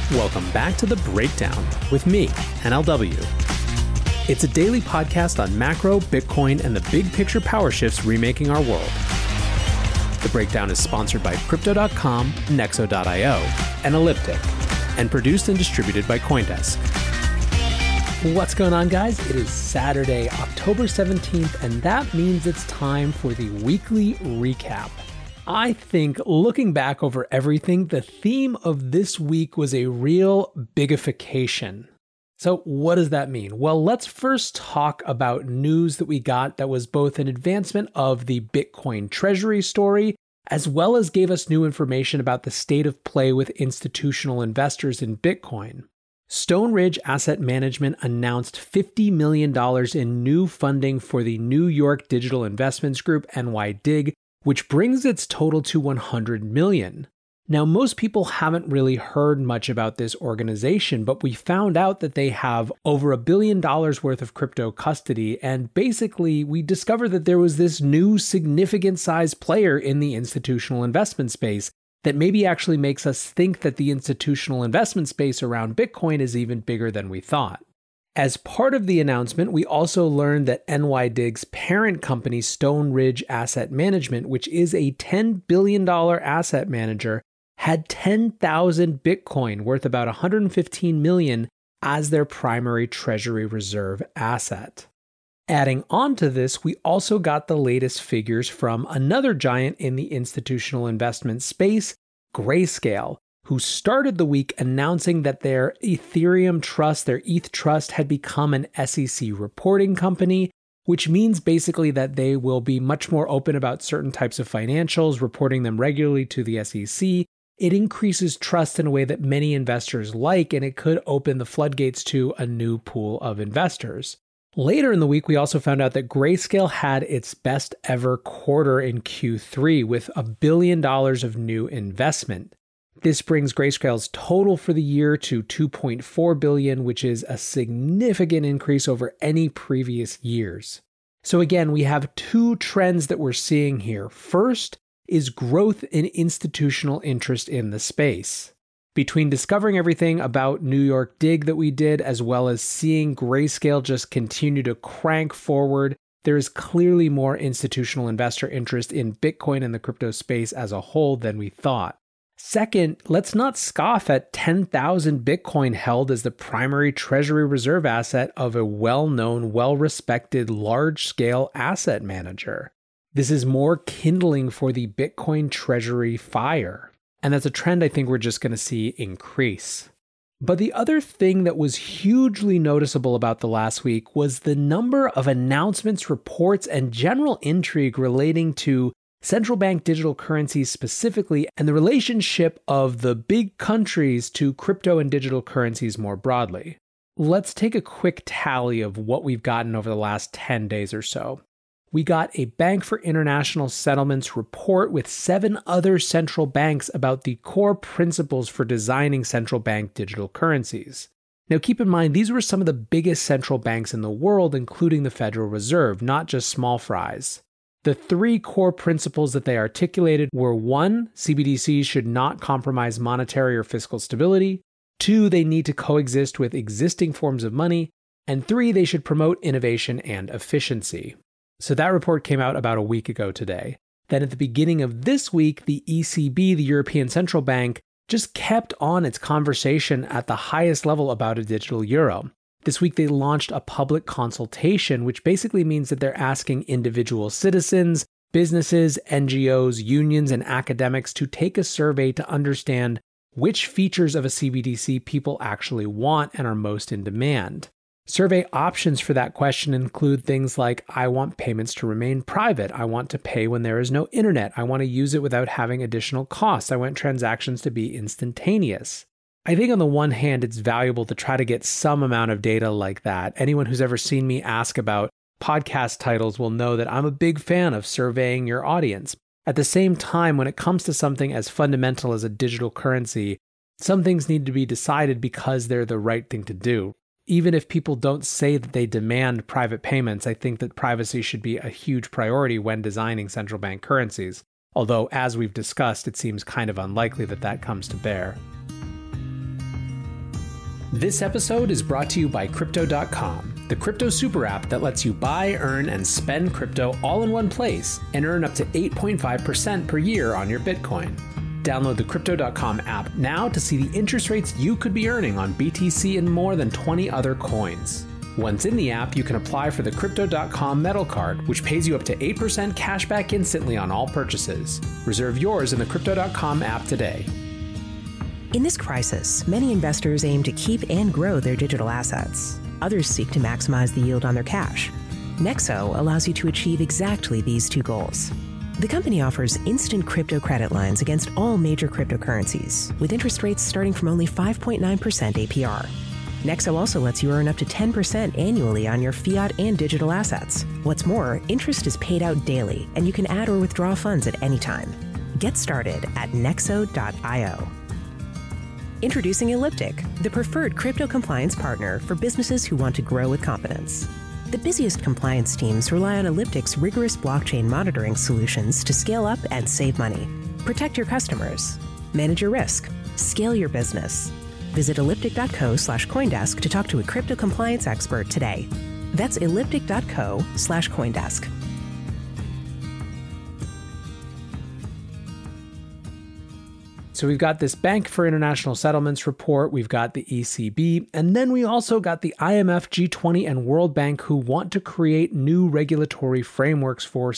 Welcome back to The Breakdown with me, NLW. It's a daily podcast on macro, Bitcoin, and the big picture power shifts remaking our world. The Breakdown is sponsored by Crypto.com, Nexo.io, and Elliptic, and produced and distributed by CoinDesk. What's going on, guys? It is Saturday, October 17th, and that means it's time for the weekly recap. I think looking back over everything, the theme of this week was a real bigification. So what does that mean? Well, let's first talk about news that we got that was both an advancement of the Bitcoin treasury story, as well as gave us new information about the state of play with institutional investors in Bitcoin. Stone Ridge Asset Management announced $50 million in new funding for the New York Digital Investments Group, NYDIG, which brings its total to $100 million. Now, most people haven't really heard much about this organization, but we found out that they have over $1 billion worth of crypto custody, and basically we discovered that there was this new significant size player in the institutional investment space that maybe actually makes us think that the institutional investment space around Bitcoin is even bigger than we thought. As part of the announcement, we also learned that NYDIG's parent company, Stone Ridge Asset Management, which is a $10 billion asset manager, had 10,000 Bitcoin worth about $115 million as their primary treasury reserve asset. Adding on to this, we also got the latest figures from another giant in the institutional investment space, Grayscale, who started the week announcing that their Ethereum Trust, their ETH Trust, had become an SEC reporting company, which means basically that they will be much more open about certain types of financials, reporting them regularly to the SEC. It increases trust in a way that many investors like, and it could open the floodgates to a new pool of investors. Later in the week, we also found out that Grayscale had its best ever quarter in Q3 with $1 billion of new investment. This brings Grayscale's total for the year to $2.4 billion, which is a significant increase over any previous years. So again, we have two trends that we're seeing here. First is growth in institutional interest in the space. Between discovering everything about New York DIG that we did, as well as seeing Grayscale just continue to crank forward, there is clearly more institutional investor interest in Bitcoin and the crypto space as a whole than we thought. Second, let's not scoff at 10,000 Bitcoin held as the primary treasury reserve asset of a well-known, well-respected, large-scale asset manager. This is more kindling for the Bitcoin treasury fire. And that's a trend I think we're just going to see increase. But the other thing that was hugely noticeable about the last week was the number of announcements, reports, and general intrigue relating to central bank digital currencies specifically, and the relationship of the big countries to crypto and digital currencies more broadly. Let's take a quick tally of what we've gotten over the last 10 days or so. We got a Bank for International Settlements report with 7 other central banks about the core principles for designing central bank digital currencies. Now keep in mind, these were some of the biggest central banks in the world, including the Federal Reserve, not just small fries. The 3 core principles that they articulated were 1, CBDCs should not compromise monetary or fiscal stability. 2, they need to coexist with existing forms of money. And 3, they should promote innovation and efficiency. So that report came out about a week ago today. Then at the beginning of this week, the ECB, the European Central Bank, just kept on its conversation at the highest level about a digital euro. This week, they launched a public consultation, which basically means that they're asking individual citizens, businesses, NGOs, unions, and academics to take a survey to understand which features of a CBDC people actually want and are most in demand. Survey options for that question include things like, I want payments to remain private. I want to pay when there is no internet. I want to use it without having additional costs. I want transactions to be instantaneous. I think on the one hand, it's valuable to try to get some amount of data like that. Anyone who's ever seen me ask about podcast titles will know that I'm a big fan of surveying your audience. At the same time, when it comes to something as fundamental as a digital currency, some things need to be decided because they're the right thing to do. Even if people don't say that they demand private payments, I think that privacy should be a huge priority when designing central bank currencies. Although, as we've discussed, it seems kind of unlikely that that comes to bear. This episode is brought to you by Crypto.com, the crypto super app that lets you buy, earn, and spend crypto all in one place and earn up to 8.5% per year on your Bitcoin. Download the Crypto.com app now to see the interest rates you could be earning on BTC and more than 20 other coins. Once in the app, you can apply for the Crypto.com Metal Card, which pays you up to 8% cash back instantly on all purchases. Reserve yours in the Crypto.com app today. In this crisis, many investors aim to keep and grow their digital assets. Others seek to maximize the yield on their cash. Nexo allows you to achieve exactly these two goals. The company offers instant crypto credit lines against all major cryptocurrencies, with interest rates starting from only 5.9% APR. Nexo also lets you earn up to 10% annually on your fiat and digital assets. What's more, interest is paid out daily, and you can add or withdraw funds at any time. Get started at nexo.io. Introducing Elliptic, the preferred crypto compliance partner for businesses who want to grow with confidence. The busiest compliance teams rely on Elliptic's rigorous blockchain monitoring solutions to scale up and save money. Protect your customers. Manage your risk. Scale your business. Visit elliptic.co/Coindesk to talk to a crypto compliance expert today. That's elliptic.co/Coindesk. So we've got this Bank for International Settlements report, we've got the ECB, and then we also got the IMF, G20, and World Bank who want to create new regulatory frameworks for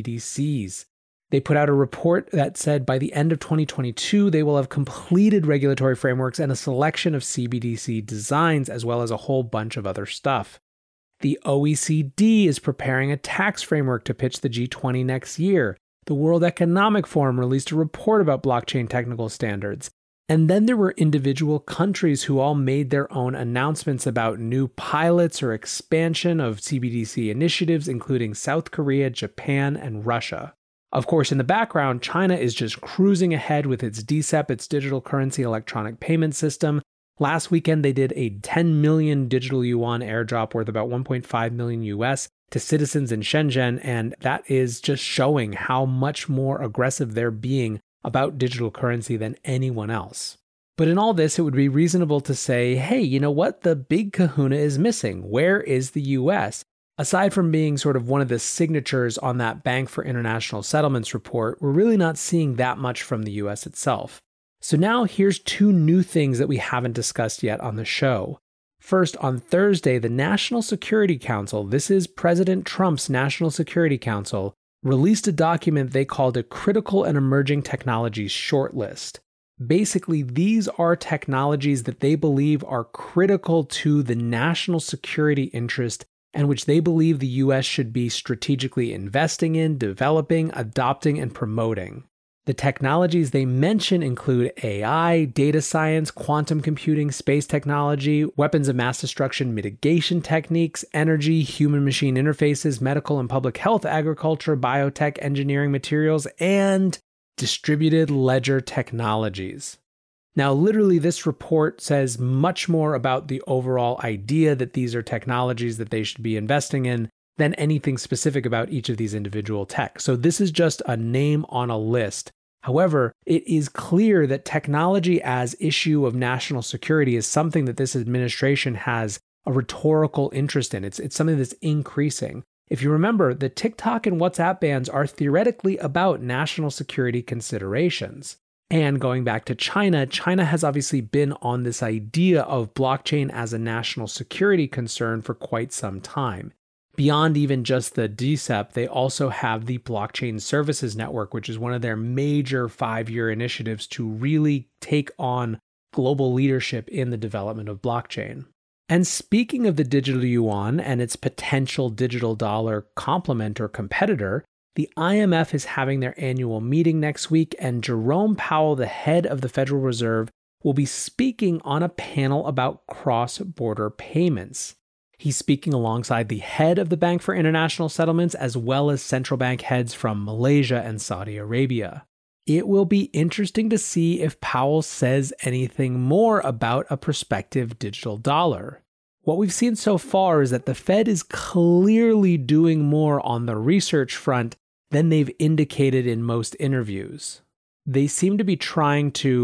CBDCs. They put out a report that said by the end of 2022, they will have completed regulatory frameworks and a selection of CBDC designs, as well as a whole bunch of other stuff. The OECD is preparing a tax framework to pitch the G20 next year. The World Economic Forum released a report about blockchain technical standards. And then there were individual countries who all made their own announcements about new pilots or expansion of CBDC initiatives, including South Korea, Japan, and Russia. Of course, in the background, China is just cruising ahead with its DCEP, its digital currency electronic payment system. Last weekend, they did a 10 million digital yuan airdrop worth about 1.5 million US to citizens in Shenzhen, and that is just showing how much more aggressive they're being about digital currency than anyone else. But in all this, it would be reasonable to say, hey, you know what? The big kahuna is missing. Where is the US? Aside from being sort of one of the signatures on that Bank for International Settlements report, we're really not seeing that much from the US itself. So now here's two new things that we haven't discussed yet on the show. First, on Thursday, the National Security Council, this is President Trump's National Security Council, released a document they called a Critical and Emerging Technologies Shortlist. Basically, these are technologies that they believe are critical to the national security interest and which they believe the US should be strategically investing in, developing, adopting, and promoting. The technologies they mention include AI, data science, quantum computing, space technology, weapons of mass destruction mitigation techniques, energy, human-machine interfaces, medical and public health, agriculture, biotech, engineering materials, and distributed ledger technologies. Now, literally, this report says much more about the overall idea that these are technologies that they should be investing in than anything specific about each of these individual tech. So this is just a name on a list. However, it is clear that technology as issue of national security is something that this administration has a rhetorical interest in. It's something that's increasing. If you remember, the TikTok and WhatsApp bans are theoretically about national security considerations. And going back to China, China has obviously been on this idea of blockchain as a national security concern for quite some time. Beyond even just the DCEP, they also have the Blockchain Services Network, which is one of their major 5-year initiatives to really take on global leadership in the development of blockchain. And speaking of the digital yuan and its potential digital dollar complement or competitor, the IMF is having their annual meeting next week, and Jerome Powell, the head of the Federal Reserve, will be speaking on a panel about cross-border payments. He's speaking alongside the head of the Bank for International Settlements, as well as central bank heads from Malaysia and Saudi Arabia. It will be interesting to see if Powell says anything more about a prospective digital dollar. What we've seen so far is that the Fed is clearly doing more on the research front than they've indicated in most interviews. They seem to be trying to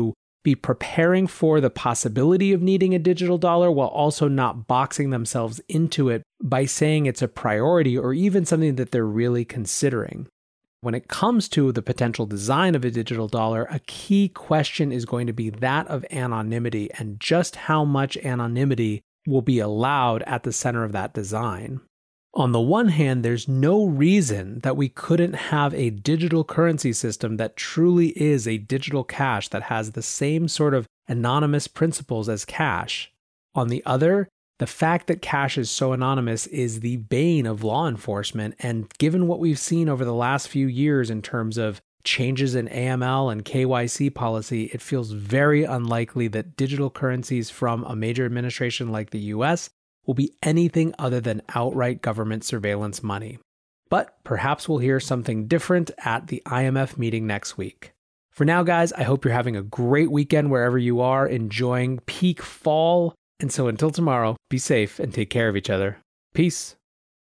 be preparing for the possibility of needing a digital dollar while also not boxing themselves into it by saying it's a priority or even something that they're really considering. When it comes to the potential design of a digital dollar, a key question is going to be that of anonymity and just how much anonymity will be allowed at the center of that design. On the one hand, there's no reason that we couldn't have a digital currency system that truly is a digital cash that has the same sort of anonymous principles as cash. On the other, the fact that cash is so anonymous is the bane of law enforcement, and given what we've seen over the last few years in terms of changes in AML and KYC policy, it feels very unlikely that digital currencies from a major administration like the US will be anything other than outright government surveillance money. But perhaps we'll hear something different at the IMF meeting next week. For now, guys, I hope you're having a great weekend wherever you are, enjoying peak fall. And so until tomorrow, be safe and take care of each other. Peace.